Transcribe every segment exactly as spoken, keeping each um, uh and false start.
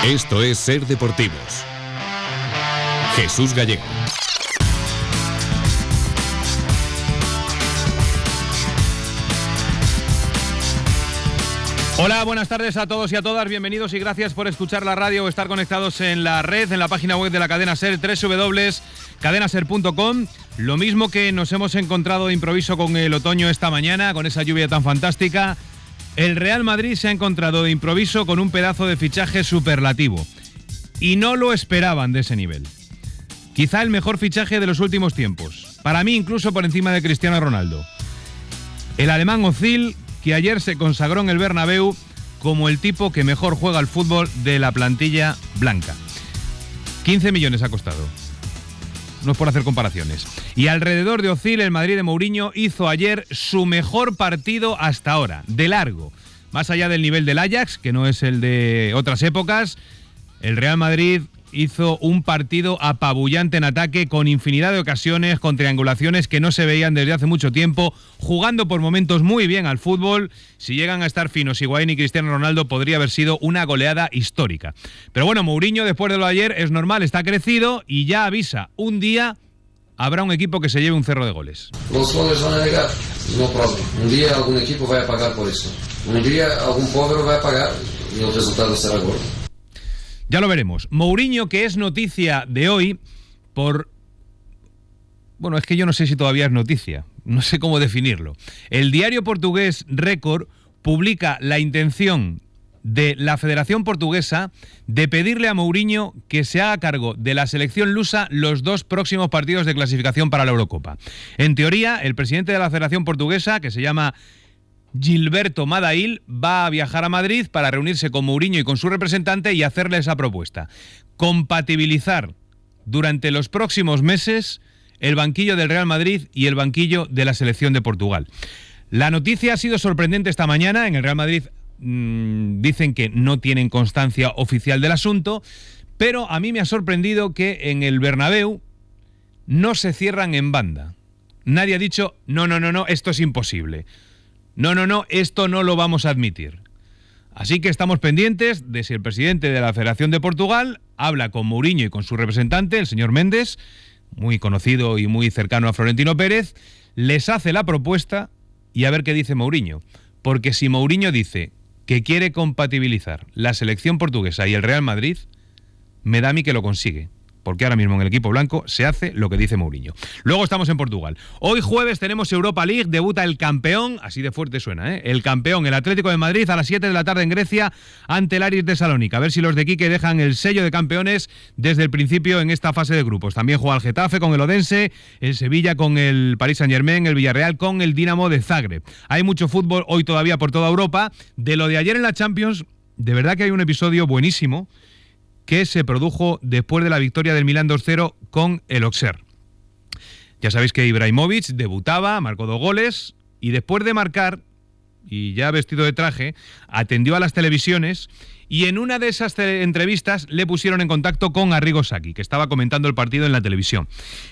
Esto es Ser Deportivos. Jesús Gallego. Hola, buenas tardes a todos y a todas, bienvenidos y gracias por escuchar la radio o estar conectados en la red, en la página web de la cadena SER, doble u doble u doble u punto cadena ser punto com. Lo mismo que nos hemos encontrado de improviso con el otoño esta mañana, con esa lluvia tan fantástica, el Real Madrid se ha encontrado de improviso con un pedazo de fichaje superlativo. Y no lo esperaban de ese nivel. Quizá el mejor fichaje de los últimos tiempos. Para mí incluso por encima de Cristiano Ronaldo. El alemán Özil, que ayer se consagró en el Bernabéu como el tipo que mejor juega al fútbol de la plantilla blanca. quince millones ha costado. No es por hacer comparaciones. Y alrededor de Özil, el Madrid de Mourinho hizo ayer su mejor partido hasta ahora, de largo. Más allá del nivel del Ajax, que no es el de otras épocas, el Real Madrid hizo un partido apabullante en ataque, con infinidad de ocasiones, con triangulaciones que no se veían desde hace mucho tiempo, jugando por momentos muy bien al fútbol. Si llegan a estar finos Higuaín y Cristiano Ronaldo, podría haber sido una goleada histórica. Pero bueno, Mourinho, después de lo de ayer, es normal, está crecido y ya avisa, un día habrá un equipo que se lleve un cerro de goles. Los goles van a llegar, no problema. Un día algún equipo va a pagar por eso. Un día algún pobre va a pagar y el resultado será gol. Ya lo veremos. Mourinho, que es noticia de hoy por... Bueno, es que yo no sé si todavía es noticia. No sé cómo definirlo. El diario portugués Record publica la intención de la Federación Portuguesa de pedirle a Mourinho que se haga cargo de la selección lusa los dos próximos partidos de clasificación para la Eurocopa. En teoría, el presidente de la Federación Portuguesa, que se llama Gilberto Madail, va a viajar a Madrid para reunirse con Mourinho y con su representante y hacerle esa propuesta. Compatibilizar durante los próximos meses el banquillo del Real Madrid y el banquillo de la selección de Portugal. La noticia ha sido sorprendente esta mañana. En el Real Madrid mmm, dicen que no tienen constancia oficial del asunto, pero a mí me ha sorprendido que en el Bernabéu no se cierran en banda. Nadie ha dicho, no, no, no, no, esto es imposible. No, no, no, esto no lo vamos a admitir. Así que estamos pendientes de si el presidente de la Federación de Portugal habla con Mourinho y con su representante, el señor Méndez, muy conocido y muy cercano a Florentino Pérez, les hace la propuesta y a ver qué dice Mourinho. Porque si Mourinho dice que quiere compatibilizar la selección portuguesa y el Real Madrid, me da a mí que lo consigue. Porque ahora mismo en el equipo blanco se hace lo que dice Mourinho. Luego estamos en Portugal. Hoy jueves tenemos Europa League, debuta el campeón, así de fuerte suena, ¿eh? El campeón, el Atlético de Madrid, a las siete de la tarde en Grecia, ante el Aris de Salónica. A ver si los de Quique dejan el sello de campeones desde el principio en esta fase de grupos. También juega el Getafe con el Odense, el Sevilla con el Paris Saint-Germain, el Villarreal con el Dinamo de Zagreb. Hay mucho fútbol hoy todavía por toda Europa. De lo de ayer en la Champions, de verdad que hay un episodio buenísimo que se produjo después de la victoria del Milán dos cero con el Auxerre. Ya sabéis que Ibrahimovic debutaba, marcó dos goles y después de marcar, y ya vestido de traje, atendió a las televisiones y en una de esas entrevistas le pusieron en contacto con Arrigo Sacchi, que estaba comentando el partido en la televisión.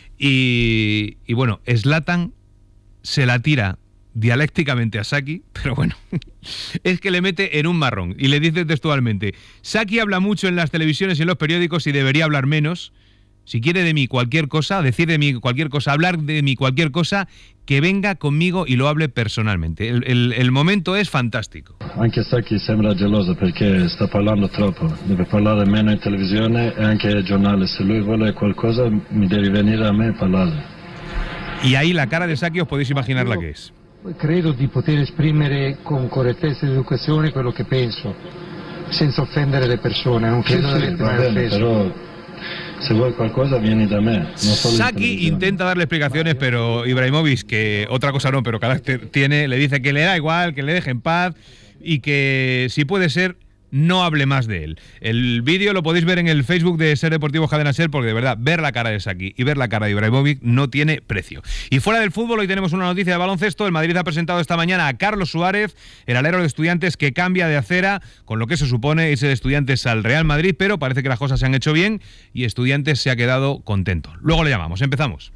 Y, y bueno, Zlatan se la tira dialécticamente a Sacchi, pero bueno, es que le mete en un marrón y le dice textualmente: Sacchi habla mucho en las televisiones y en los periódicos y debería hablar menos. Si quiere de mí cualquier cosa, decir de mí cualquier cosa, hablar de mí cualquier cosa, que venga conmigo y lo hable personalmente. El, el, el momento es fantástico. Anche Sacchi sembra geloso perché sta parlando troppo. Deve parlare meno in televisione e anche ai giornali. Se lui vuole qualcosa mi deve venire a me e parlare. Y ahí la cara de Sacchi os podéis imaginar la que es. Credo di poter esprimere con correttezza ed educazione quello che penso, senza offendere le persone, non chiedo sì, la sì, lettera va bene, però se vuoi qualcosa vieni da me. No Sacchi intenta darle explicaciones, pero Ibrahimovic, que otra cosa no, pero carácter tiene, le dice que le da igual, que le deje en paz y que si puede ser no hable más de él. El vídeo lo podéis ver en el Facebook de Ser Deportivos Cadena Ser, porque de verdad, ver la cara de Sacchi y ver la cara de Ibrahimovic no tiene precio. Y fuera del fútbol, hoy tenemos una noticia de baloncesto. El Madrid ha presentado esta mañana a Carlos Suárez, el alero de Estudiantes, que cambia de acera, con lo que se supone irse de Estudiantes al Real Madrid, pero parece que las cosas se han hecho bien y Estudiantes se ha quedado contento. Luego le llamamos, empezamos.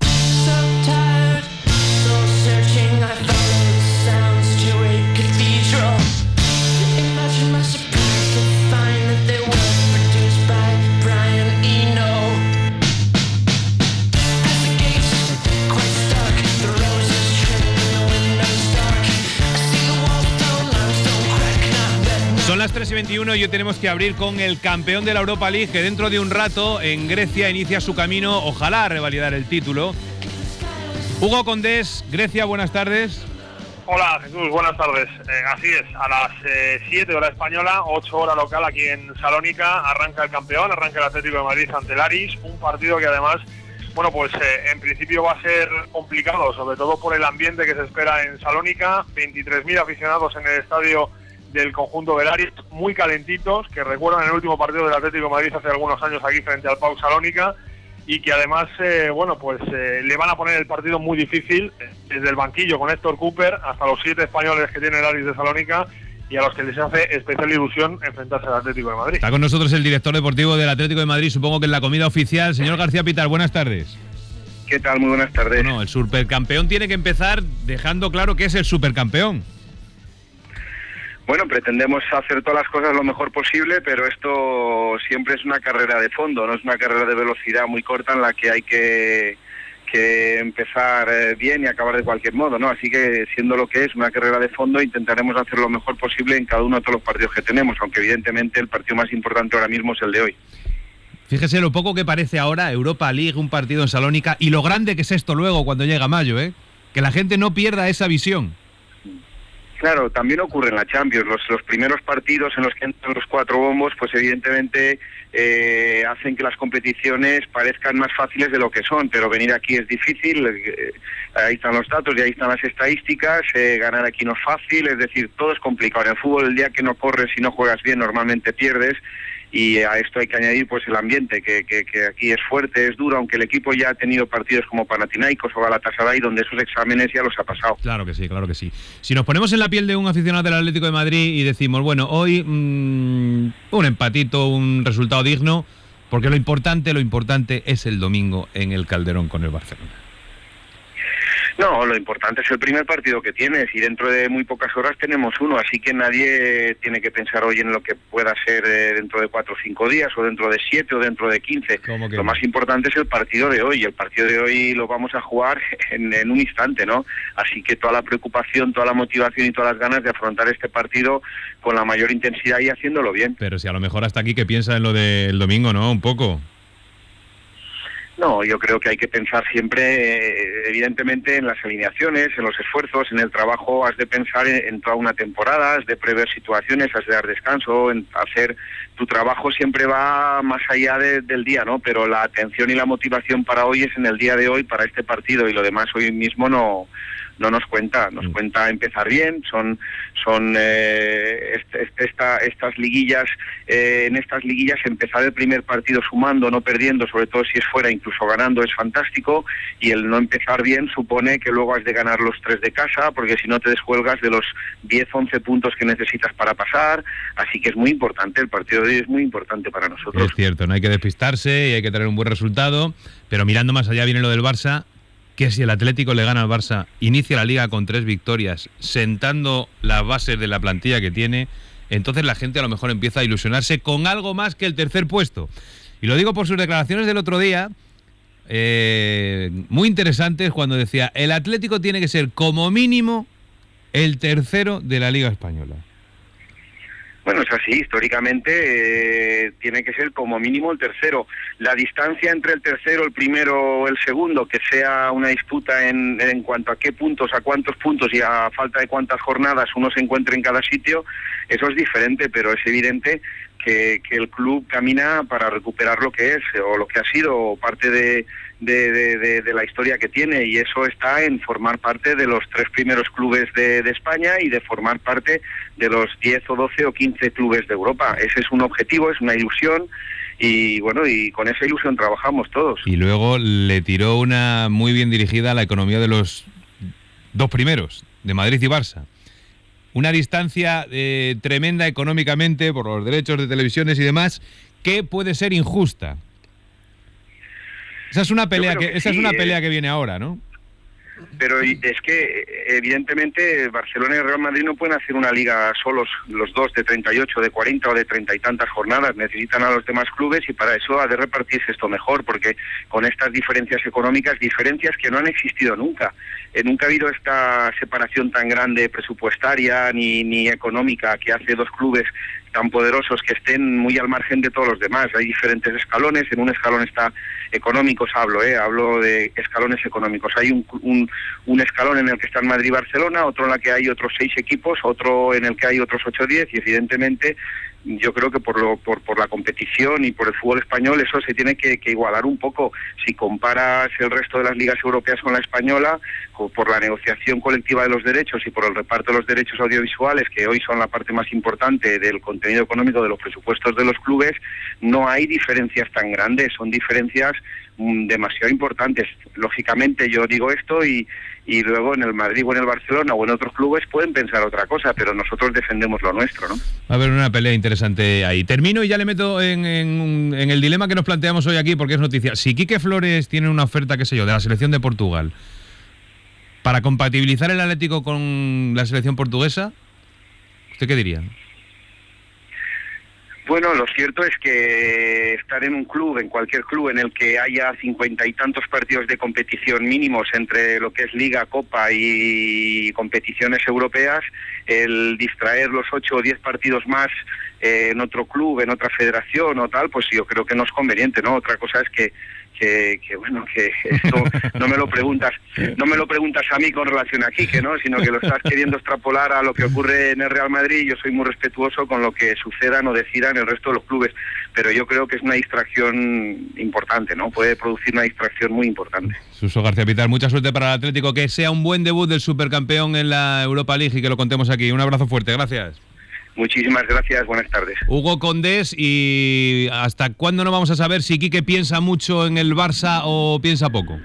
Son las tres y veintiuno y hoy tenemos que abrir con el campeón de la Europa League, que dentro de un rato en Grecia inicia su camino, ojalá, a revalidar el título. Hugo Condés, Grecia, buenas tardes. Hola Jesús, buenas tardes. Eh, así es, a las eh, siete hora española, ocho hora local aquí en Salónica, arranca el campeón, arranca el Atlético de Madrid ante el Aris, un partido que además, bueno, pues eh, en principio va a ser complicado, sobre todo por el ambiente que se espera en Salónica, veintitrés mil aficionados en el estadio del conjunto del Aris, muy calentitos, que recuerdan el último partido del Atlético de Madrid hace algunos años aquí frente al Pau Salónica, y que además, eh, bueno, pues eh, le van a poner el partido muy difícil, eh, desde el banquillo con Héctor Cooper hasta los siete españoles que tiene el Aris de Salónica, y a los que les hace especial ilusión enfrentarse al Atlético de Madrid. Está con nosotros el director deportivo del Atlético de Madrid, supongo que en la comida oficial, señor García Pitar, buenas tardes. ¿Qué tal? Muy buenas tardes. Bueno, el supercampeón tiene que empezar dejando claro que es el supercampeón. Bueno, pretendemos hacer todas las cosas lo mejor posible, pero esto siempre es una carrera de fondo, no es una carrera de velocidad muy corta en la que hay que, que empezar bien y acabar de cualquier modo, ¿no? Así que, siendo lo que es una carrera de fondo, intentaremos hacer lo mejor posible en cada uno de todos los partidos que tenemos, aunque evidentemente el partido más importante ahora mismo es el de hoy. Fíjese lo poco que parece ahora Europa League, un partido en Salónica, y lo grande que es esto luego cuando llega mayo, ¿eh? Que la gente no pierda esa visión. Claro, también ocurre en la Champions. Los, los primeros partidos en los que entran los cuatro bombos, pues evidentemente eh, hacen que las competiciones parezcan más fáciles de lo que son, pero venir aquí es difícil, eh, ahí están los datos y ahí están las estadísticas, eh, ganar aquí no es fácil, es decir, todo es complicado. En el fútbol, el día que no corres y no juegas bien, normalmente pierdes, y a esto hay que añadir pues el ambiente, que, que, que aquí es fuerte, es duro, aunque el equipo ya ha tenido partidos como Panathinaikos o Galatasaray, donde esos exámenes ya los ha pasado. Claro que sí, claro que sí. Si nos ponemos en la piel de un aficionado del Atlético de Madrid y decimos, bueno, hoy mmm, un empatito, un resultado digno, porque lo importante, lo importante es el domingo en el Calderón con el Barcelona. No, lo importante es el primer partido que tienes, y dentro de muy pocas horas tenemos uno, así que nadie tiene que pensar hoy en lo que pueda ser eh, dentro de cuatro o cinco días, o dentro de siete, o dentro de quince. Lo más importante es el partido de hoy, y el partido de hoy lo vamos a jugar en, en un instante, ¿no? Así que toda la preocupación, toda la motivación y todas las ganas de afrontar este partido con la mayor intensidad y haciéndolo bien. Pero si a lo mejor hasta aquí que piensa en lo del domingo, ¿no? Un poco. No, yo creo que hay que pensar siempre, eh, evidentemente, en las alineaciones, en los esfuerzos, en el trabajo. Has de pensar en, en toda una temporada, has de prever situaciones, has de dar descanso, en hacer tu trabajo siempre va más allá de, del día, ¿no? Pero la atención y la motivación para hoy es en el día de hoy, para este partido, y lo demás hoy mismo no no nos cuenta, nos cuenta empezar bien. Son son eh, este, esta, estas liguillas, eh, en estas liguillas empezar el primer partido sumando, no perdiendo, sobre todo si es fuera, incluso ganando, es fantástico, y el no empezar bien supone que luego has de ganar los tres de casa, porque si no te descuelgas de los diez, once puntos que necesitas para pasar, así que es muy importante, el partido de hoy es muy importante para nosotros. Es cierto, no hay que despistarse y hay que tener un buen resultado, pero mirando más allá viene lo del Barça, que si el Atlético le gana al Barça, inicia la Liga con tres victorias, sentando las bases de la plantilla que tiene, entonces la gente a lo mejor empieza a ilusionarse con algo más que el tercer puesto. Y lo digo por sus declaraciones del otro día, eh, muy interesantes, cuando decía, el Atlético tiene que ser como mínimo el tercero de la Liga Española. Bueno, es así, históricamente eh, tiene que ser como mínimo el tercero. La distancia entre el tercero, el primero o el segundo, que sea una disputa en, en cuanto a qué puntos, a cuántos puntos y a falta de cuántas jornadas uno se encuentre en cada sitio, eso es diferente, pero es evidente que, que el club camina para recuperar lo que es, o lo que ha sido, o parte de, de, de, de, de la historia que tiene, y eso está en formar parte de los tres primeros clubes de, de España y de formar parte de los diez o doce o quince clubes de Europa. Ese es un objetivo, es una ilusión, y bueno, y con esa ilusión trabajamos todos. Y luego le tiró una muy bien dirigida a la economía de los dos primeros, de Madrid y Barça. Una distancia eh, tremenda económicamente por los derechos de televisiones y demás, que puede ser injusta. Esa es una pelea que, que esa sí, es una pelea eh... que viene ahora, ¿no? pero es que evidentemente Barcelona y Real Madrid no pueden hacer una liga solos, los dos, de treinta y ocho, de cuarenta o de treinta y tantas jornadas. Necesitan a los demás clubes y para eso ha de repartirse esto mejor, porque con estas diferencias económicas, diferencias que no han existido nunca. Eh, nunca ha habido esta separación tan grande presupuestaria ni, ni económica que hace dos clubes tan poderosos que estén muy al margen de todos los demás. Hay diferentes escalones, en un escalón está económicos, hablo, eh, hablo de escalones económicos. Hay un, un, un escalón en el que están Madrid y Barcelona, otro en el que hay otros seis equipos, otro en el que hay otros ocho o diez, y evidentemente yo creo que por, lo, por, por la competición y por el fútbol español eso se tiene que, que igualar un poco. Si comparas el resto de las ligas europeas con la española, por la negociación colectiva de los derechos y por el reparto de los derechos audiovisuales, que hoy son la parte más importante del contenido económico de los presupuestos de los clubes, no hay diferencias tan grandes, son diferencias mm, demasiado importantes. Lógicamente yo digo esto y, y luego en el Madrid o en el Barcelona o en otros clubes pueden pensar otra cosa, pero nosotros defendemos lo nuestro, ¿no? Va a haber una pelea interesante ahí. Termino y ya le meto en, en, en el dilema que nos planteamos hoy aquí, porque es noticia. Si Quique Flores tiene una oferta, qué sé yo, de la selección de Portugal, para compatibilizar el Atlético con la selección portuguesa, ¿usted qué diría? Bueno, lo cierto es que estar en un club, en cualquier club en el que haya cincuenta y tantos partidos de competición mínimos entre lo que es Liga, Copa y competiciones europeas, el distraer los ocho o diez partidos más eh, en otro club, en otra federación o tal, pues yo creo que no es conveniente, ¿no? Otra cosa es que Que, que bueno, que esto no me lo preguntas no me lo preguntas a mí con relación a Quique, ¿no? Sino que lo estás queriendo extrapolar a lo que ocurre en el Real Madrid, y yo soy muy respetuoso con lo que sucedan o decidan el resto de los clubes, pero yo creo que es una distracción importante, ¿no? Puede producir una distracción muy importante. Suso García Pitar, mucha suerte para el Atlético, que sea un buen debut del supercampeón en la Europa League y que lo contemos aquí. Un abrazo fuerte, gracias. Muchísimas gracias, buenas tardes. Hugo Condés, ¿y hasta cuándo no vamos a saber si Quique piensa mucho en el Barça o piensa poco?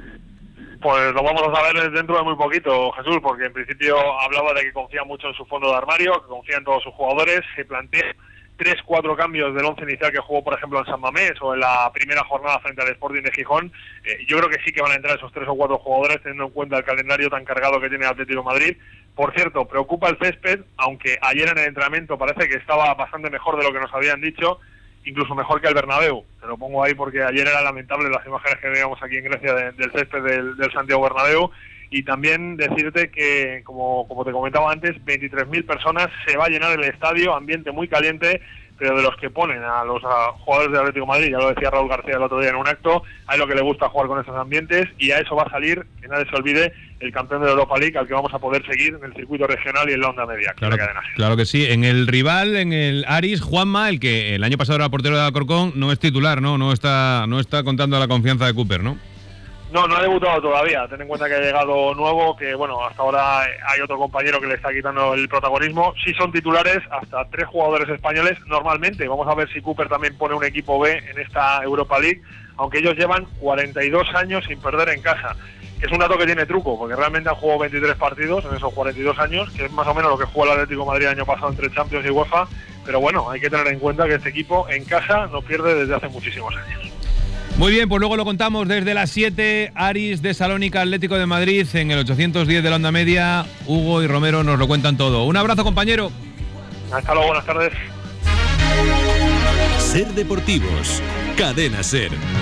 Pues lo vamos a saber dentro de muy poquito, Jesús, porque en principio hablaba de que confía mucho en su fondo de armario, que confía en todos sus jugadores, se plantea tres, cuatro cambios del once inicial que jugó, por ejemplo, en San Mamés o en la primera jornada frente al Sporting de Gijón. Eh, yo creo que sí que van a entrar esos tres o cuatro jugadores, teniendo en cuenta el calendario tan cargado que tiene el Atlético de Madrid. Por cierto, preocupa el césped, aunque ayer en el entrenamiento parece que estaba bastante mejor de lo que nos habían dicho, incluso mejor que el Bernabéu. Te lo pongo ahí porque ayer era lamentable las imágenes que veíamos aquí en Grecia de, del césped del, del Santiago Bernabéu. Y también decirte que, como, como te comentaba antes, veintitrés mil personas, se va a llenar el estadio, ambiente muy caliente, pero de los que ponen a los a jugadores del Atlético de Madrid, ya lo decía Raúl García el otro día en un acto, a lo que le gusta jugar con esos ambientes, y a eso va a salir, que nadie se olvide, el campeón de la Europa League, al que vamos a poder seguir en el circuito regional y en la onda media. Claro, que la claro que sí. En el rival, en el Aris, Juanma, el que el año pasado era portero de Alcorcón, no es titular, ¿no? No está, no está contando a la confianza de Cooper, ¿no? No, no ha debutado todavía. Ten en cuenta que ha llegado nuevo, que bueno, hasta ahora hay otro compañero que le está quitando el protagonismo. Sí son titulares hasta tres jugadores españoles normalmente. Vamos a ver si Cooper también pone un equipo B en esta Europa League, aunque ellos llevan cuarenta y dos años sin perder en casa. Es un dato que tiene truco, porque realmente han jugado veintitrés partidos en esos cuarenta y dos años, que es más o menos lo que jugó el Atlético de Madrid el año pasado entre Champions y UEFA. Pero bueno, hay que tener en cuenta que este equipo en casa no pierde desde hace muchísimos años. Muy bien, pues luego lo contamos desde las siete, Aris de Salónica, Atlético de Madrid, en el ochocientos diez de la onda media. Hugo y Romero nos lo cuentan todo. Un abrazo, compañero. Hasta luego, buenas tardes. Ser Deportivos, Cadena Ser.